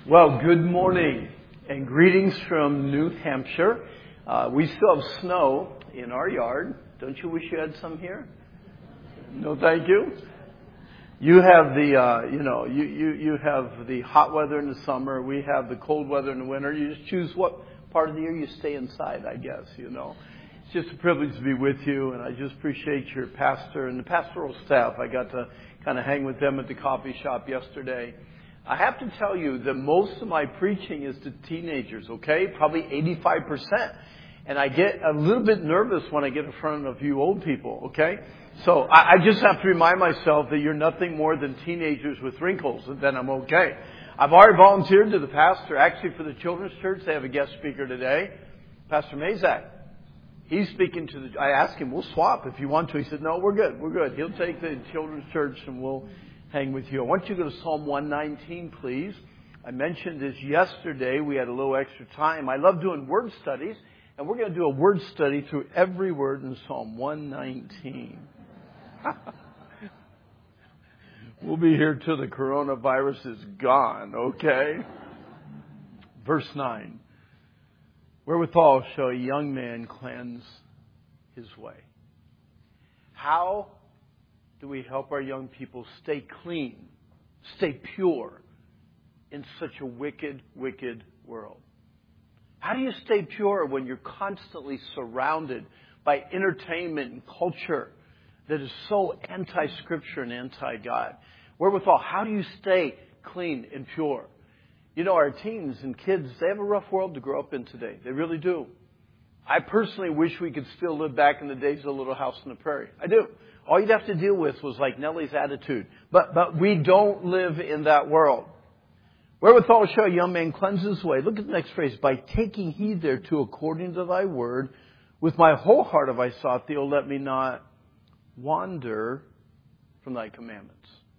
Well, good morning and greetings from New Hampshire. We still have snow in our yard. Don't you wish you had some here? No, thank you. You have the, you have the hot weather in the summer. We have the cold weather in the winter. You just choose what part of the year you stay inside, I guess, It's just a privilege to be with you, and I just appreciate your pastor and the pastoral staff. I got to kind of hang with them at the coffee shop yesterday. I have to tell you that most of my preaching is to teenagers, okay? Probably 85%. And I get a little bit nervous when I get in front of you old people, okay? So I just have to remind myself that you're nothing more than teenagers with wrinkles, and then I'm okay. I've already volunteered to the pastor. Actually, for the children's church, they have a guest speaker today, Pastor Mazak. He's speaking to I asked him, we'll swap if you want to. He said, no, we're good. He'll take the children's church and we'll hang with you. I want you to go to Psalm 119, please. I mentioned this yesterday. We had a little extra time. I love doing word studies, and we're going to do a word study through every word in Psalm 119. We'll be here till the coronavirus is gone, okay? Verse 9. Wherewithal shall a young man cleanse his way? How do we help our young people stay clean, stay pure in such a wicked, wicked world? How do you stay pure when you're constantly surrounded by entertainment and culture that is so anti-Scripture and anti-God? Wherewithal, how do you stay clean and pure? Our teens and kids, they have a rough world to grow up in today. They really do. I personally wish we could still live back in the days of Little House on the Prairie. I do. All you'd have to deal with was like Nellie's attitude. But we don't live in that world. Wherewithal shall a young man cleanse his way. Look at the next phrase. By taking heed thereto according to thy word. With my whole heart have I sought thee. O let me not wander from thy commandments.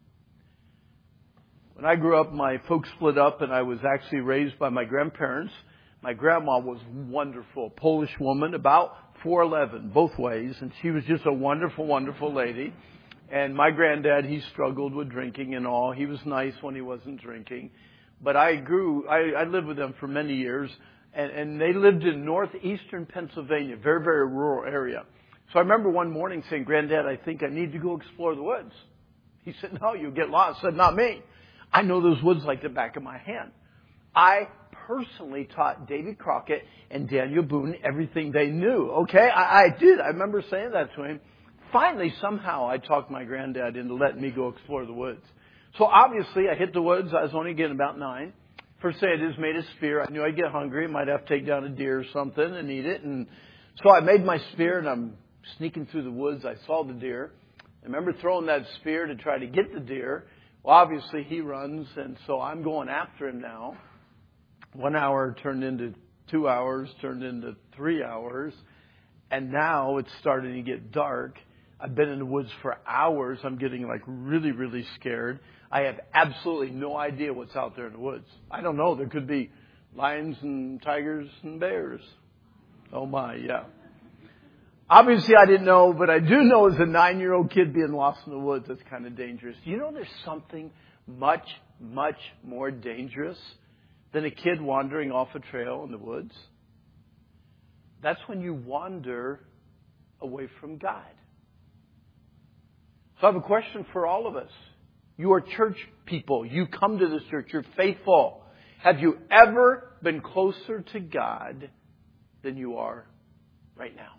When I grew up, my folks split up and I was actually raised by my grandparents. My grandma was wonderful. Polish woman, about 4'11", both ways. And she was just a wonderful, wonderful lady. And my granddad, he struggled with drinking and all. He was nice when he wasn't drinking. But I lived with them for many years. And they lived in northeastern Pennsylvania, very, very rural area. So I remember one morning saying, Granddad, I think I need to go explore the woods. He said, no, you'll get lost. I said, not me. I know those woods like the back of my hand. I personally taught Davy Crockett and Daniel Boone everything they knew. Okay, I did. I remember saying that to him. Finally, somehow, I talked my granddad into letting me go explore the woods. So obviously, I hit the woods. I was only getting about 9. First thing I did is made a spear. I knew I'd get hungry. Might have to take down a deer or something and eat it. And so I made my spear, and I'm sneaking through the woods. I saw the deer. I remember throwing that spear to try to get the deer. Well, obviously, he runs, and so I'm going after him now. 1 hour turned into 2 hours, turned into 3 hours. And now it's starting to get dark. I've been in the woods for hours. I'm getting really, really scared. I have absolutely no idea what's out there in the woods. I don't know. There could be lions and tigers and bears. Oh my, yeah. Obviously, I didn't know, but I do know as a 9-year-old kid being lost in the woods, that's kind of dangerous. There's something much, much more dangerous than a kid wandering off a trail in the woods? That's when you wander away from God. So I have a question for all of us. You are church people. You come to this church. You're faithful. Have you ever been closer to God than you are right now?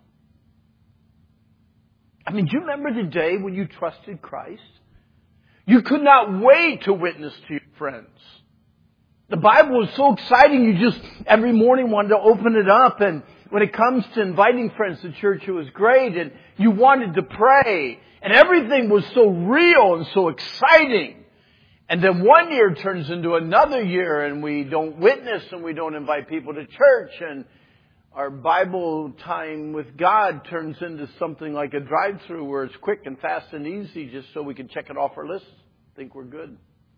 Do you remember the day when you trusted Christ? You could not wait to witness to your friends. The Bible was so exciting, you just every morning wanted to open it up. And when it comes to inviting friends to church, it was great. And you wanted to pray. And everything was so real and so exciting. And then 1 year turns into another year, and we don't witness and we don't invite people to church. And our Bible time with God turns into something like a drive-through where it's quick and fast and easy just so we can check it off our list. Think we're good.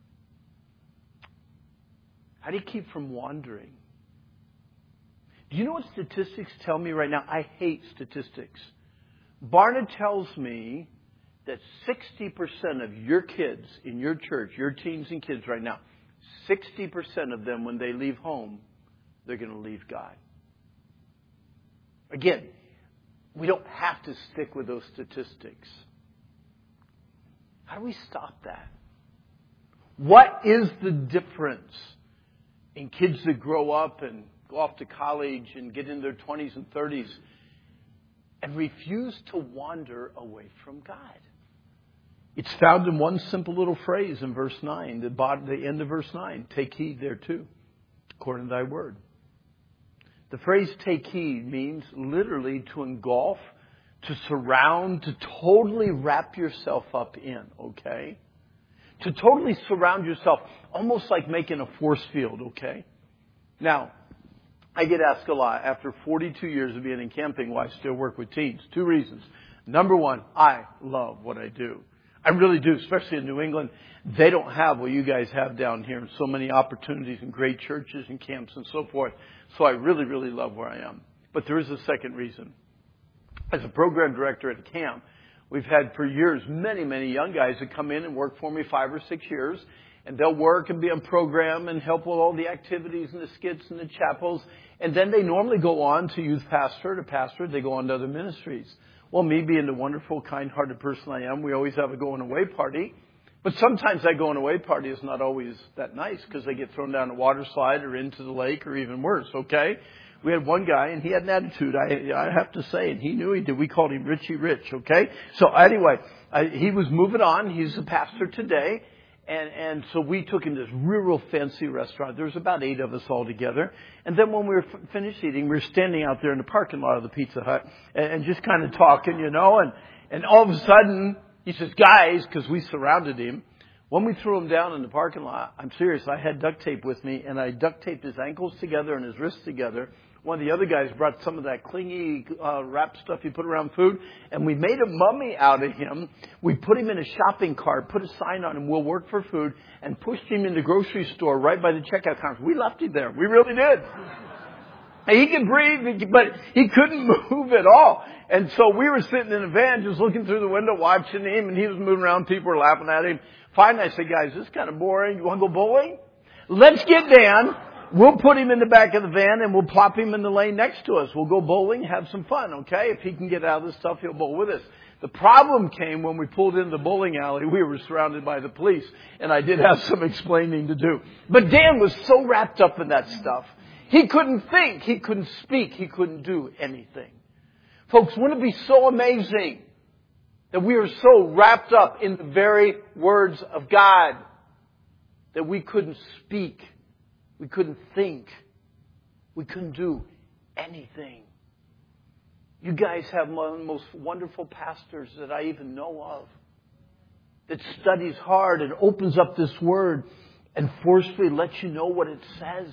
How do you keep from wandering? Do you know what statistics tell me right now? I hate statistics. Barna tells me that 60% of your kids in your church, your teens and kids right now, 60% of them, when they leave home, they're going to leave God. Again, we don't have to stick with those statistics. How do we stop that? What is the difference in kids that grow up and go off to college and get in their 20s and 30s and refuse to wander away from God? It's found in one simple little phrase in verse 9, the end of verse 9. Take heed thereto, according to thy word. The phrase take heed means literally to engulf, to surround, to totally wrap yourself up in, okay? To totally surround yourself, almost like making a force field, okay? Now, I get asked a lot, after 42 years of being in camping, why I still work with teens. 2 reasons. Number one, I love what I do. I really do, especially in New England. They don't have what you guys have down here, and so many opportunities and great churches and camps and so forth. So I really, really love where I am. But there is a second reason. As a program director at a camp, we've had for years many, many young guys that come in and work for me 5 or 6 years. And they'll work and be on program and help with all the activities and the skits and the chapels. And then they normally go on to youth pastor to pastor. They go on to other ministries. Well, me being the wonderful, kind-hearted person I am, we always have a going-away party. But sometimes that going-away party is not always that nice because they get thrown down a water slide or into the lake or even worse, okay? We had one guy, and he had an attitude, I have to say, and he knew he did. We called him Richie Rich, okay? So anyway, he was moving on. He's a pastor today. And so we took him to this real fancy restaurant. There was about 8 of us all together. And then when we were finished eating, we were standing out there in the parking lot of the Pizza Hut and just kind of talking, you know. And all of a sudden, he says, guys, because we surrounded him. When we threw him down in the parking lot, I'm serious, I had duct tape with me, and I duct taped his ankles together and his wrists together. One of the other guys brought some of that clingy wrap stuff you put around food, and we made a mummy out of him. We put him in a shopping cart, put a sign on him, we'll work for food, and pushed him in the grocery store right by the checkout counter. We left him there. We really did. And he could breathe, but he couldn't move at all. And so we were sitting in a van just looking through the window watching him, and he was moving around. People were laughing at him. Finally, I said, guys, this is kind of boring. You want to go bowling? Let's get down. We'll put him in the back of the van and we'll plop him in the lane next to us. We'll go bowling, have some fun, okay? If he can get out of this stuff, he'll bowl with us. The problem came when we pulled into the bowling alley. We were surrounded by the police, and I did have some explaining to do. But Dan was so wrapped up in that stuff. He couldn't think. He couldn't speak. He couldn't do anything. Folks, wouldn't it be so amazing that we are so wrapped up in the very words of God that we couldn't speak? We couldn't think. We couldn't do anything. You guys have one of the most wonderful pastors that I even know of that studies hard and opens up this word and forcefully lets you know what it says.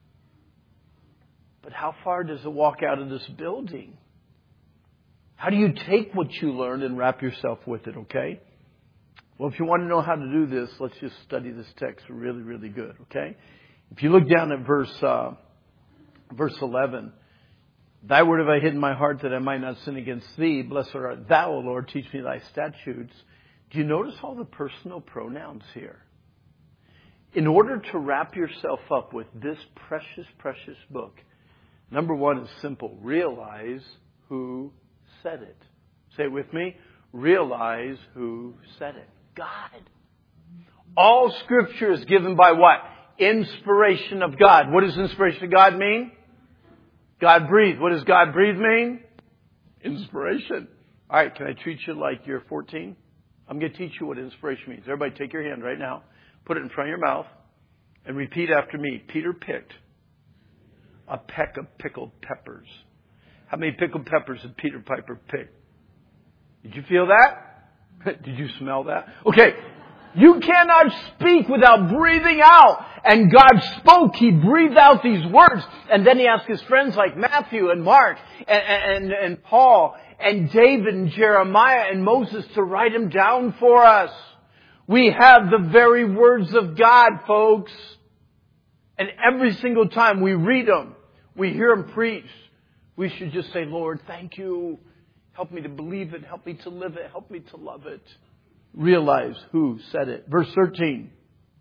But how far does it walk out of this building? How do you take what you learned and wrap yourself with it, okay? Well, if you want to know how to do this, let's just study this text really, really good, okay? If you look down at verse 11, thy word have I hid in my heart that I might not sin against thee. Blessed art thou, O Lord, teach me thy statutes. Do you notice all the personal pronouns here? In order to wrap yourself up with this precious, precious book, number one is simple. Realize who said it. Say it with me. Realize who said it. God. All Scripture is given by what? Inspiration of God. What does inspiration of God mean? God breathed. What does God breathe mean? Inspiration. All right, can I treat you like you're 14? I'm going to teach you what inspiration means. Everybody take your hand right now. Put it in front of your mouth and repeat after me. Peter picked a peck of pickled peppers. How many pickled peppers did Peter Piper pick? Did you feel that? Did you smell that? Okay. You cannot speak without breathing out. And God spoke. He breathed out these words. And then He asked His friends like Matthew and Mark and Paul and David and Jeremiah and Moses to write them down for us. We have the very words of God, folks. And every single time we read them, we hear them preached, we should just say, Lord, thank you. Help me to believe it. Help me to live it. Help me to love it. Realize who said it. Verse 13.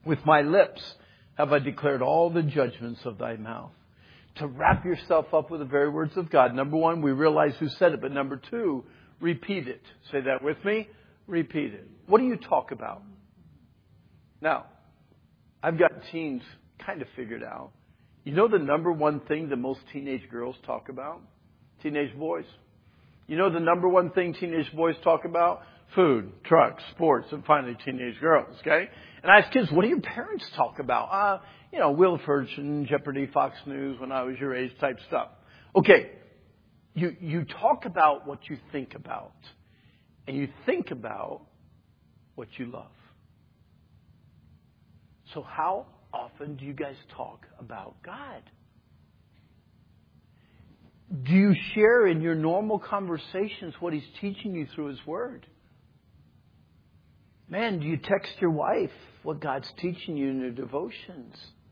With my lips have I declared all the judgments of thy mouth. To wrap yourself up with the very words of God. Number one, we realize who said it. But number two, repeat it. Say that with me. Repeat it. What do you talk about? Now, I've got teens kind of figured out. You know the number one thing that most teenage girls talk about? Teenage boys. You know the number one thing teenage boys talk about? Food, trucks, sports, and finally teenage girls, okay? And I ask kids, what do your parents talk about? Wheel of Fortune, Jeopardy, Fox News, when I was your age type stuff. Okay, you talk about what you think about. And you think about what you love. So how often do you guys talk about God? Do you share in your normal conversations what He's teaching you through His Word? Man, do you text your wife what God's teaching you in your devotions?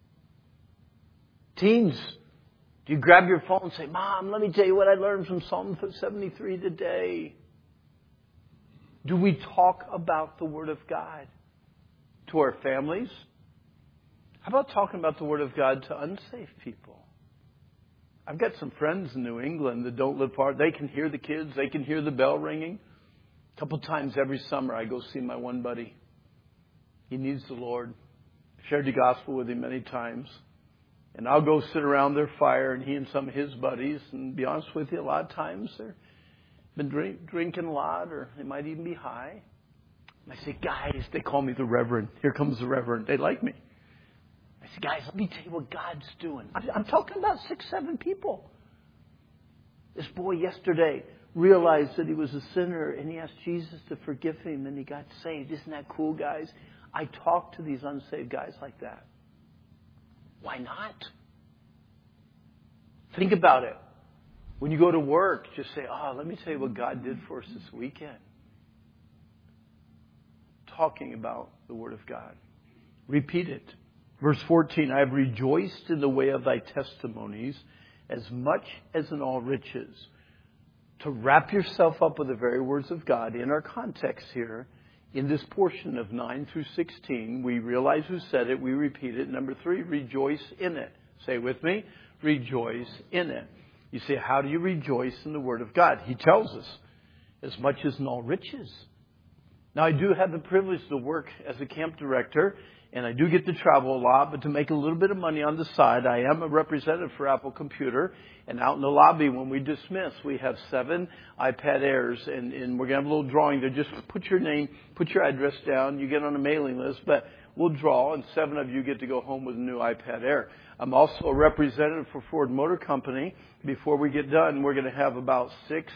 Teens, do you grab your phone and say, Mom, let me tell you what I learned from Psalm 73 today? Do we talk about the Word of God to our families? How about talking about the Word of God to unsafe people? I've got some friends in New England that don't live far. They can hear the kids. They can hear the bell ringing. A couple times every summer I go see my one buddy. He needs the Lord. Shared the gospel with him many times. And I'll go sit around their fire, and he and some of his buddies, and to be honest with you, a lot of times they've been drinking a lot, or they might even be high. And I say, guys, they call me the Reverend. Here comes the Reverend. They like me. I say, guys, let me tell you what God's doing. I'm talking about 6, 7 people. This boy yesterday realized that he was a sinner, and he asked Jesus to forgive him, and he got saved. Isn't that cool, guys? I talk to these unsaved guys like that. Why not? Think about it. When you go to work, just say, let me tell you what God did for us this weekend. Talking about the Word of God. Repeat it. Verse 14, I have rejoiced in the way of thy testimonies as much as in all riches. To wrap yourself up with the very words of God in our context here, in this portion of 9 through 16, we realize who said it, we repeat it. Number 3, rejoice in it. Say it with me, rejoice in it. You say, how do you rejoice in the Word of God? He tells us, as much as in all riches. Now, I do have the privilege to work as a camp director, and I do get to travel a lot, but to make a little bit of money on the side, I am a representative for Apple Computer. And out in the lobby, when we dismiss, we have 7 iPad Airs, and we're going to have a little drawing there. Just put your name, put your address down. You get on a mailing list, but we'll draw, and 7 of you get to go home with a new iPad Air. I'm also a representative for Ford Motor Company. Before we get done, we're going to have about 6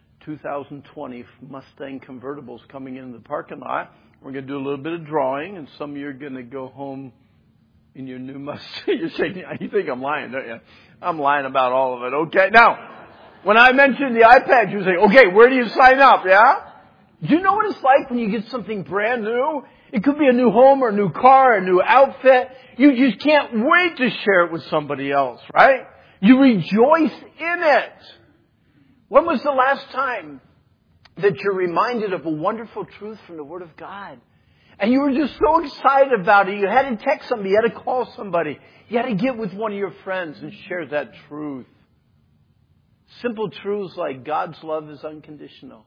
2020 Mustang convertibles coming into the parking lot. We're going to do a little bit of drawing, and some of you are going to go home in your new Mustang. You're shaking. You think I'm lying, don't you? I'm lying about all of it. Okay. Now, when I mentioned the iPad, you say, okay, where do you sign up? Yeah? Do you know what it's like when you get something brand new? It could be a new home or a new car, a new outfit. You just can't wait to share it with somebody else, right? You rejoice in it. When was the last time that you're reminded of a wonderful truth from the Word of God? And you were just so excited about it. You had to text somebody. You had to call somebody. You had to get with one of your friends and share that truth. Simple truths like God's love is unconditional.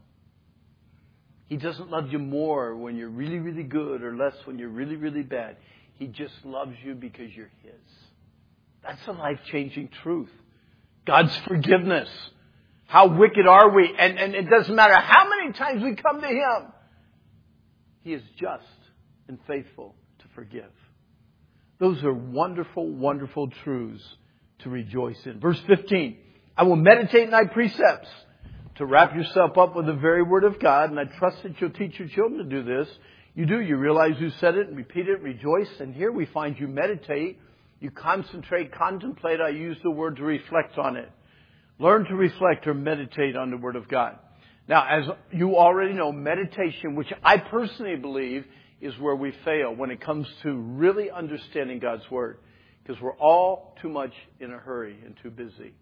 He doesn't love you more when you're really, really good or less when you're really, really bad. He just loves you because you're His. That's a life-changing truth. God's forgiveness. How wicked are we? And it doesn't matter how many times we come to Him. He is just and faithful to forgive. Those are wonderful, wonderful truths to rejoice in. Verse 15, I will meditate in thy precepts. To wrap yourself up with the very Word of God, and I trust that you'll teach your children to do this. You do. You realize who said it, repeat it, rejoice. And here we find you meditate, you concentrate, contemplate. I use the word to reflect on it. Learn to reflect or meditate on the Word of God. Now, as you already know, meditation, which I personally believe is where we fail when it comes to really understanding God's Word. Because we're all too much in a hurry and too busy.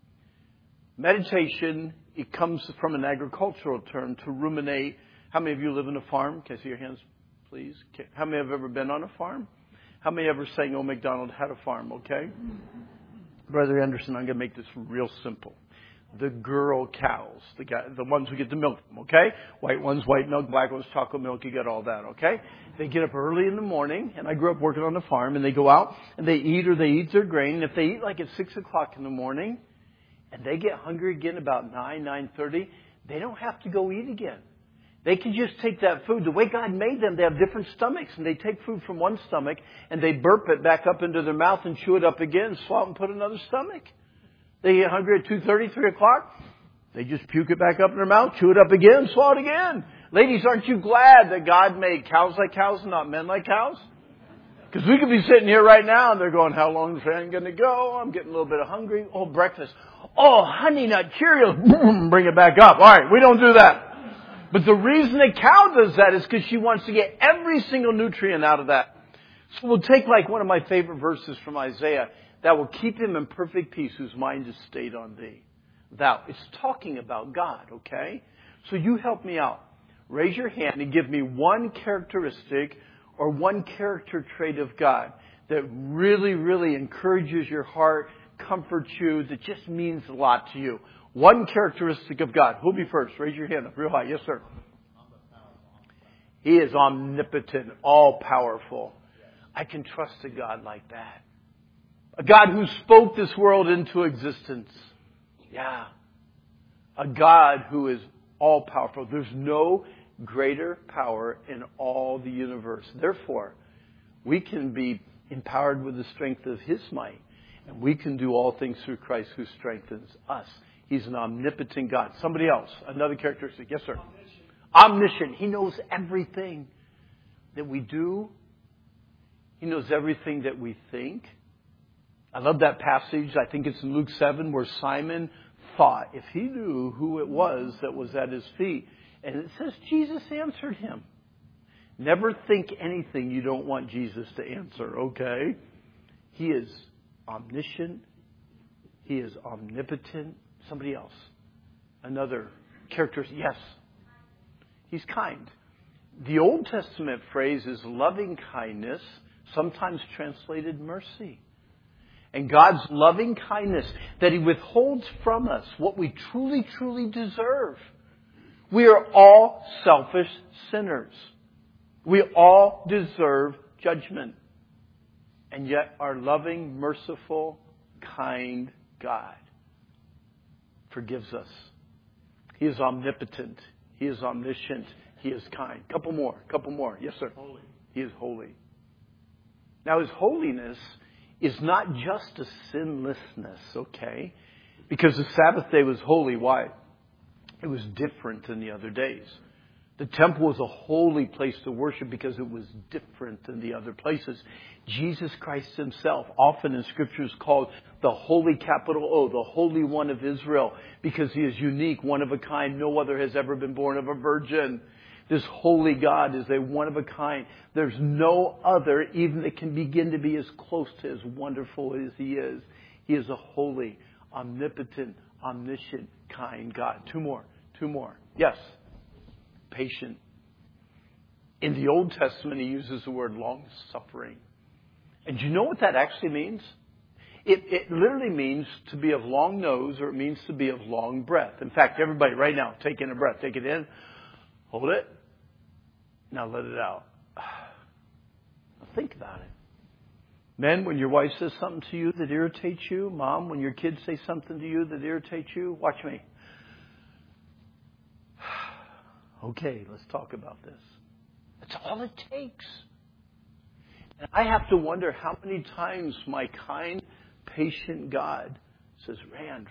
Meditation, it comes from an agricultural term, to ruminate. How many of you live on a farm? Can I see your hands, please? How many have ever been on a farm? How many ever sang Old MacDonald Had a Farm, okay? Brother Anderson, I'm going to make this real simple. The girl cows, the ones who get the milk from, okay? White ones, white milk, black ones, chocolate milk, you get all that, okay? They get up early in the morning, and I grew up working on the farm, and they go out and they eat their grain. And if they eat like at 6 o'clock in the morning, and they get hungry again about 9:30, they don't have to go eat again. They can just take that food. The way God made them, they have different stomachs, and they take food from one stomach, and they burp it back up into their mouth and chew it up again, swallow it and put another stomach. They get hungry at 2:30, 3 o'clock. They just puke it back up in their mouth, chew it up again, swallow it again. Ladies, aren't you glad that God made cows like cows and not men like cows? Because we could be sitting here right now and they're going, how long is the fan going to go? I'm getting a little bit of hungry. Oh, breakfast. Oh, Honey Nut Cheerios. Bring it back up. All right, we don't do that. But the reason a cow does that is because she wants to get every single nutrient out of that. So we'll take like one of my favorite verses from Isaiah. That will keep him in perfect peace whose mind is stayed on thee. Thou. It's talking about God, okay? So you help me out. Raise your hand and give me one characteristic or one character trait of God that really, really encourages your heart, comforts you, that just means a lot to you. One characteristic of God. Who'll be first? Raise your hand up real high. Yes, sir. He is omnipotent, all-powerful. I can trust a God like that. A God who spoke this world into existence. Yeah. A God who is all-powerful. There's no greater power in all the universe. Therefore, we can be empowered with the strength of His might. And we can do all things through Christ who strengthens us. He's an omnipotent God. Somebody else. Another characteristic. Yes, sir. Omniscient. He knows everything that we do. He knows everything that we think. I love that passage. I think it's in Luke 7 where Simon thought if he knew who it was that was at his feet. And it says Jesus answered him. Never think anything you don't want Jesus to answer, okay? He is omniscient. He is omnipotent. Somebody else. Another character. Yes. He's kind. The Old Testament phrase is loving kindness, sometimes translated mercy. And God's loving kindness that He withholds from us what we truly, truly deserve. We are all selfish sinners. We all deserve judgment. And yet our loving, merciful, kind God forgives us. He is omnipotent. He is omniscient. He is kind. Couple more. Yes, sir. Holy. He is holy. Now His holiness is not just a sinlessness, okay? Because the Sabbath day was holy. Why? It was different than the other days. The temple was a holy place to worship because it was different than the other places. Jesus Christ Himself, often in Scripture, is called the Holy, capital O, the Holy One of Israel, because He is unique, one of a kind. No other has ever been born of a virgin. This holy God is a one of a kind. There's no other even that can begin to be as close to as wonderful as He is. He is a holy, omnipotent, omniscient, kind God. Two more. Yes. Patient. In the Old Testament, He uses the word long-suffering. And do you know what that actually means? It literally means to be of long nose, or it means to be of long breath. In fact, everybody right now, take in a breath. Take it in. Hold it. Now let it out. Now think about it. Men, when your wife says something to you that irritates you, mom, when your kids say something to you that irritates you, watch me. Okay, let's talk about this. That's all it takes. And I have to wonder how many times my kind, patient God says, Rand.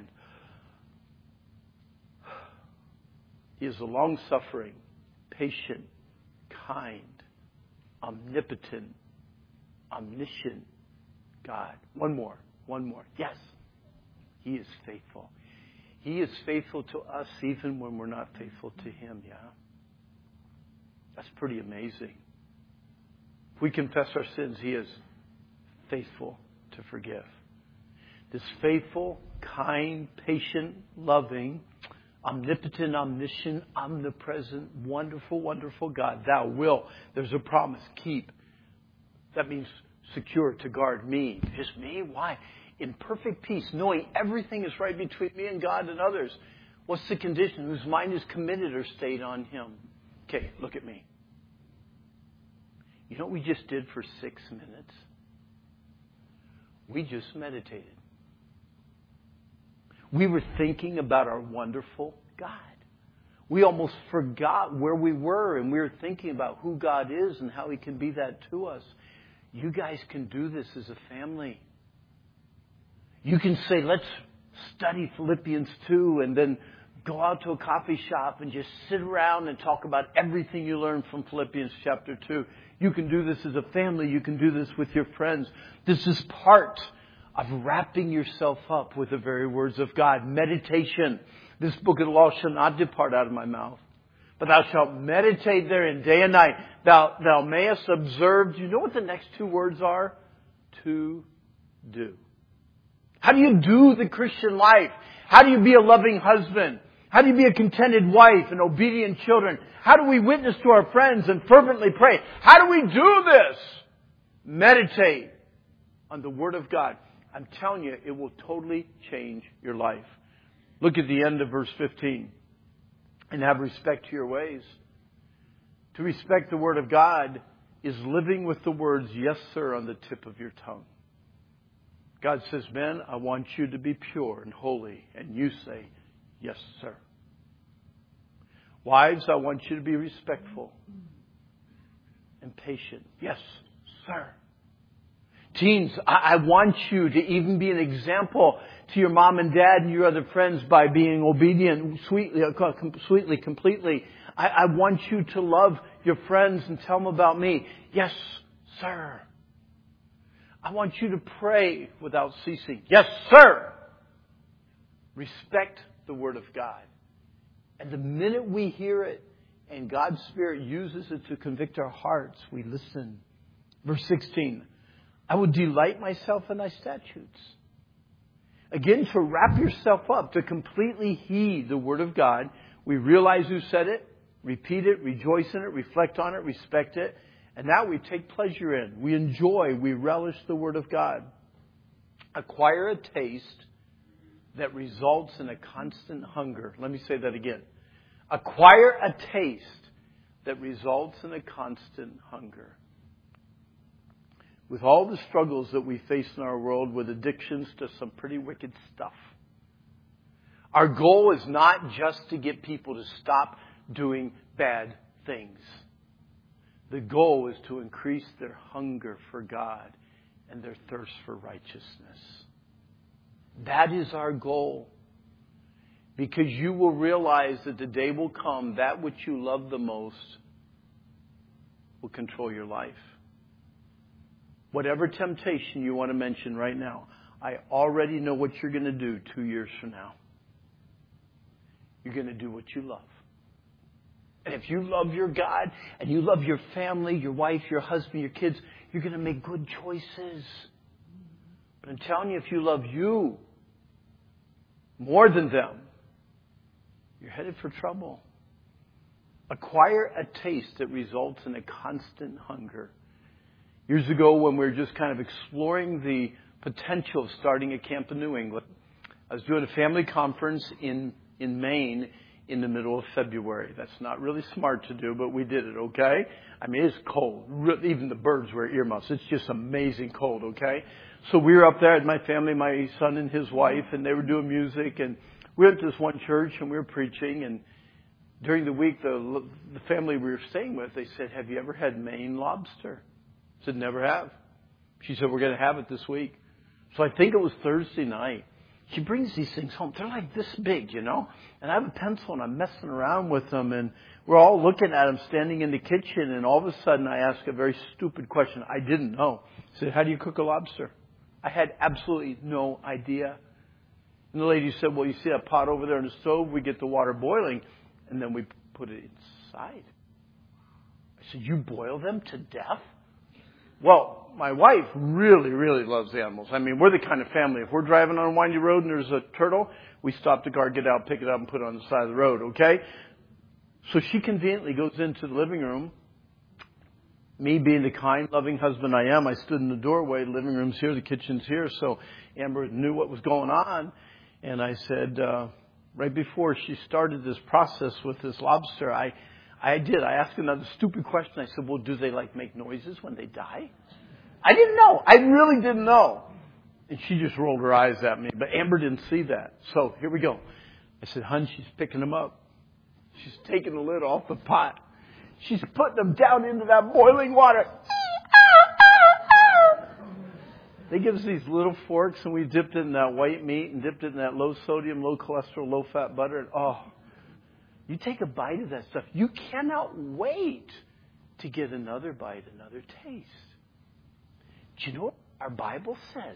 He is a long-suffering, patient, kind, omnipotent, omniscient God. One more. Yes. He is faithful. He is faithful to us even when we're not faithful to Him, yeah? That's pretty amazing. If we confess our sins, He is faithful to forgive. This faithful, kind, patient, loving, omnipotent, omniscient, omnipresent, wonderful, wonderful God, Thou will, there's a promise, keep That means secure, to guard me. Just me? Why? In perfect peace, knowing everything is right between me and God and others. What's the condition? Whose mind is committed or stayed on Him. Okay, look at me. You know what we just did for 6 minutes? We just meditated. We were thinking about our wonderful God. We almost forgot where we were, and we were thinking about who God is and how He can be that to us. You guys can do this as a family. You can say, let's study Philippians 2 and then go out to a coffee shop and just sit around and talk about everything you learned from Philippians chapter 2. You can do this as a family. You can do this with your friends. This is part of wrapping yourself up with the very words of God. Meditation. This book of the law shall not depart out of my mouth, but thou shalt meditate therein day and night. Thou mayest observe. Do you know what the next two words are? To do. How do you do the Christian life? How do you be a loving husband? How do you be a contented wife and obedient children? How do we witness to our friends and fervently pray? How do we do this? Meditate on the Word of God. I'm telling you, it will totally change your life. Look at the end of verse 15. And have respect to your ways. To respect the Word of God is living with the words, yes, sir, on the tip of your tongue. God says, men, I want you to be pure and holy. And you say, yes, sir. Wives, I want you to be respectful and patient. Yes, sir. Teens, I want you to even be an example to your mom and dad and your other friends by being obedient, sweetly, completely. I want you to love your friends and tell them about me. Yes, sir. I want you to pray without ceasing. Yes, sir. Respect the Word of God. And the minute we hear it and God's Spirit uses it to convict our hearts, we listen. Verse 16. I will delight myself in thy statutes. Again, to wrap yourself up, to completely heed the Word of God. We realize who said it, repeat it, rejoice in it, reflect on it, respect it. And now we take pleasure in, we enjoy, we relish the Word of God. Acquire a taste that results in a constant hunger. Let me say that again. Acquire a taste that results in a constant hunger. With all the struggles that we face in our world with addictions to some pretty wicked stuff, our goal is not just to get people to stop doing bad things. The goal is to increase their hunger for God and their thirst for righteousness. That is our goal. Because you will realize that the day will come, that which you love the most will control your life. Whatever temptation you want to mention right now, I already know what you're going to do 2 years from now. You're going to do what you love. And if you love your God and you love your family, your wife, your husband, your kids, you're going to make good choices. But I'm telling you, if you love you more than them, you're headed for trouble. Acquire a taste that results in a constant hunger. Years ago, when we were just kind of exploring the potential of starting a camp in New England, I was doing a family conference in Maine in the middle of February. That's not really smart to do, but we did it, okay? I mean, it's cold. Even the birds wear earmuffs. It's just amazing cold, okay? So we were up there at my family, my son and his wife, and they were doing music, and we went to this one church, and we were preaching, and during the week, the family we were staying with, they said, have you ever had Maine lobster? I said, never have. She said, we're going to have it this week. So I think it was Thursday night. She brings these things home. They're like this big, you know. And I have a pencil, and I'm messing around with them. And we're all looking at them standing in the kitchen. And all of a sudden, I ask a very stupid question. I didn't know. I said, how do you cook a lobster? I had absolutely no idea. And the lady said, well, you see that pot over there on the stove? We get the water boiling, and then we put it inside. I said, you boil them to death? Well, my wife really, really loves animals. I mean, we're the kind of family, if we're driving on a windy road and there's a turtle, we stop the car, get out, pick it up, and put it on the side of the road, okay? So she conveniently goes into the living room, Me being the kind, loving husband I am, I stood in the doorway. The living room's here, the kitchen's here. So Amber knew what was going on. And I said, right before she started this process with this lobster, I asked another stupid question. I said, well, do they make noises when they die? I didn't know. I really didn't know. And she just rolled her eyes at me. But Amber didn't see that. So here we go. I said, hun, she's picking them up. She's taking the lid off the pot. She's putting them down into that boiling water. They give us these little forks, and we dipped it in that white meat and dipped it in that low sodium, low cholesterol, low fat butter. And you take a bite of that stuff. You cannot wait to get another bite, another taste. Do you know what our Bible says?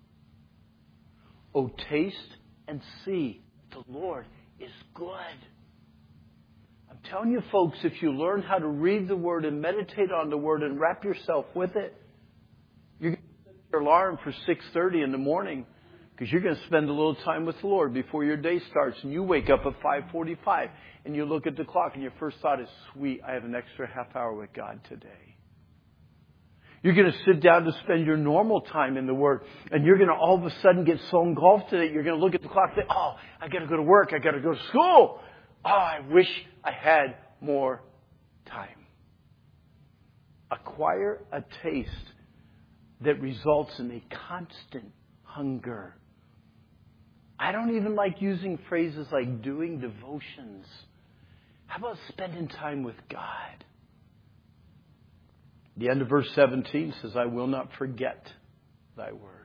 Oh, taste and see the Lord is good. I'm telling you, folks, if you learn how to read the Word and meditate on the Word and wrap yourself with it, you're going to set your alarm for 6:30 in the morning because you're going to spend a little time with the Lord before your day starts. And you wake up at 5:45 and you look at the clock and your first thought is, sweet, I have an extra half hour with God today. You're going to sit down to spend your normal time in the Word. And you're going to all of a sudden get so engulfed in it, you're going to look at the clock and say, I got to go to work. I got to go to school. I wish I had more time. Acquire a taste that results in a constant hunger. I don't even like using phrases like doing devotions. How about spending time with God? The end of verse 17 says, I will not forget thy word.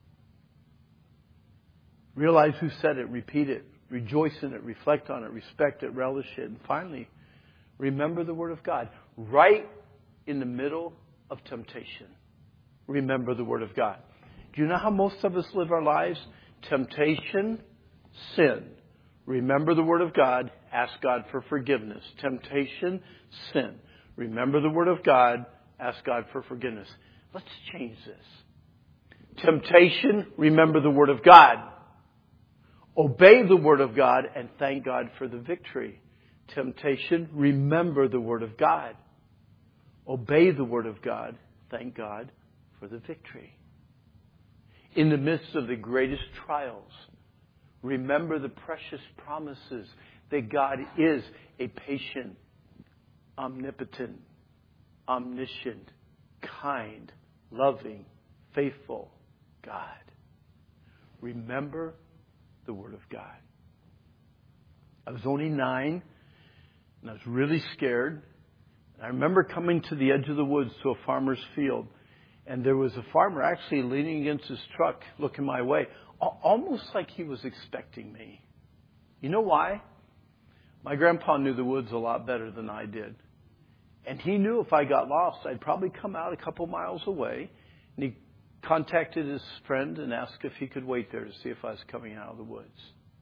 Realize who said it, repeat it, rejoice in it, reflect on it, respect it, relish it. And finally, remember the word of God. Right in the middle of temptation, remember the word of God. Do you know how most of us live our lives? Temptation, sin. Remember the word of God, ask God for forgiveness. Temptation, sin. Remember the word of God, ask God for forgiveness. Let's change this. Temptation, remember the word of God. Obey the word of God and thank God for the victory. Temptation, remember the word of God. Obey the word of God, thank God for the victory. In the midst of the greatest trials, remember the precious promises that God is a patient, omnipotent, omniscient, kind, loving, faithful God. Remember the Word of God. I was only 9, and I was really scared. I remember coming to the edge of the woods to a farmer's field, and there was a farmer actually leaning against his truck, looking my way, almost like he was expecting me. You know why? My grandpa knew the woods a lot better than I did. And he knew if I got lost, I'd probably come out a couple miles away. And he contacted his friend and asked if he could wait there to see if I was coming out of the woods.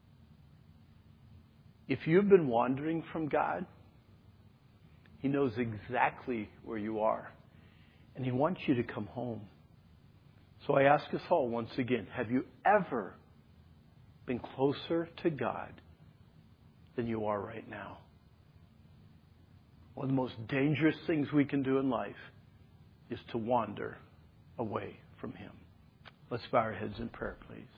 If you've been wandering from God, He knows exactly where you are. And He wants you to come home. So I ask us all once again, have you ever been closer to God than you are right now? One of the most dangerous things we can do in life is to wander away from Him. Let's bow our heads in prayer, please.